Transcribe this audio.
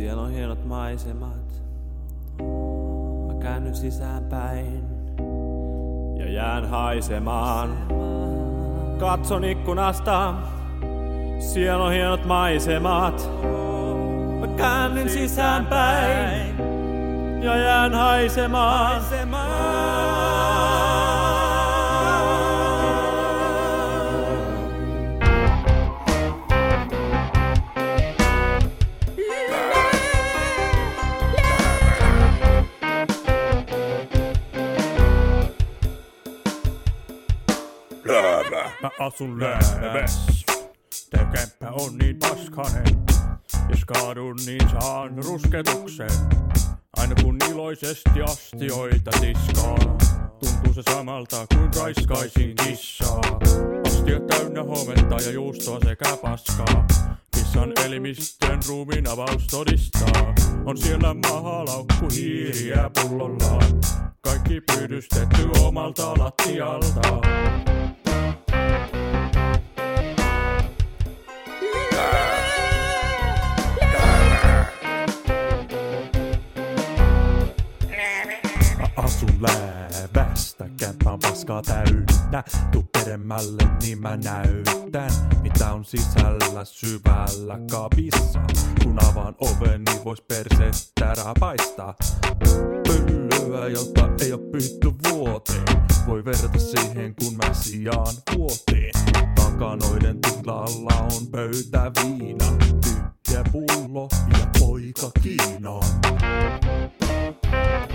Siellä on hienot maisemat. Mä käännyn sisäänpäin ja jään haisemaan. Katson ikkunasta, siellä on hienot maisemat. Mä käännyn sisäänpäin ja jään haisemaan. Mä asun lääväs. Tää kämppä on niin paskanen. Jos kaadun, niin saan rusketuksen. Aina kun iloisesti astioita tiskaan. Tuntuu se samalta kuin raiskaisin kissaa. Astiot täynnä hometta ja juustoa sekä paskaa. Kissan elimistön ruumiin avaus todistaa. On siellä mahalaukku hiiriä pullollaan. Kaikki pyydystetty omalta lattialta. Asun läävästä, kämppä on paskaa täynnä. Tuu peremmälle, niin mä näytän, mitä on sisällä syvällä kaapissa. Kun avaan oven, niin vois persettä rapaista. Pöllöä, jota ei oo pyytty vuoteen. Voi verrata siihen, kun mä sijaan vuoteen. Takanoiden tilalla on pöytäviina. Tyhjä pullo ja poika Kiinaan.